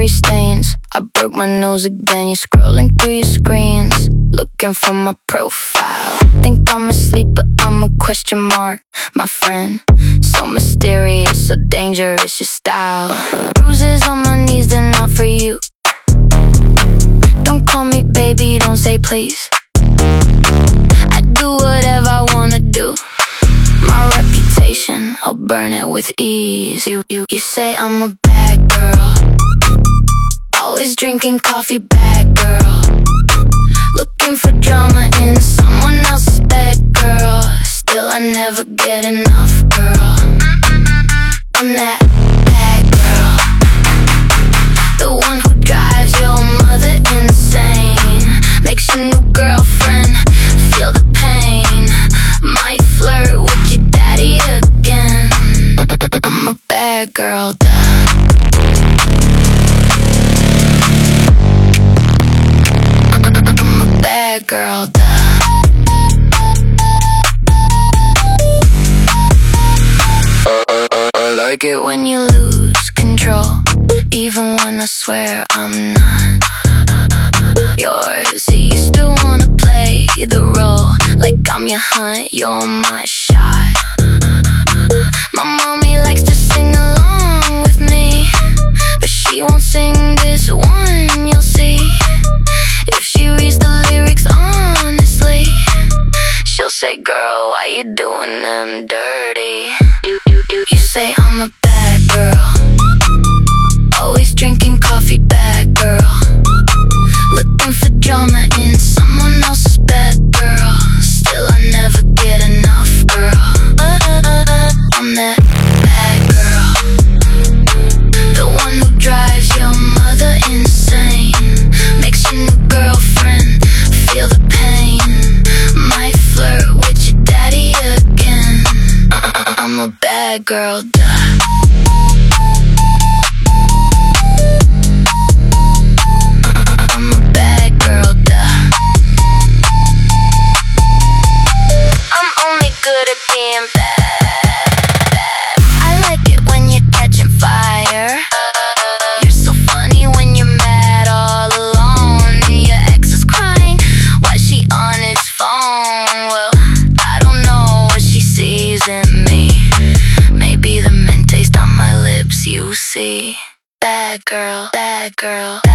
cherry stains. I broke my nose again. You're scrolling through your screens, looking for my profile. Think I'm asleep, but I'm a question mark, my friend. So mysterious, so dangerous, your style. Bruises on my knees, they're not for you. Don't call me baby, don't say please. I do whatever I wanna do. My reputation, I'll burn it with ease. You say I'm a bad girl, always drinking coffee, bad girl. Looking for drama in someone else's bed, girl. Still I never get enough, girl. I'm that bad girl, the one who drives your mother insane, makes your new girlfriend feel the pain, might flirt with your daddy again. I'm a bad girl, I'm a bad girl, I like it when you lose control, even when I swear I'm not yours. You still wanna play the role, like I'm your hunt, you're my shot. My mommy likes to sing along with me, but she won't sing this one, you'll see. If she reads the lyrics honestly, she'll say, girl, why you doing them dirty? You say I'm a bad girl, always drinking coffee, bad girl. Looking for drama in someone else's bed, girl. Still I never get enough, girl. I'm that bad girl, the one who drives your mother insane, makes your new girlfriend feel the pain, might flirt with your daddy again. I'm a bad girl, I'm a bad girl, I'm only good at being bad. I like it when you're catching fire. You're so funny when you're mad all alone. Your ex is crying, why she on his phone? Well, I don't know what she sees in me. Maybe the mint taste on my lips, you see. Bad girl, bad girl.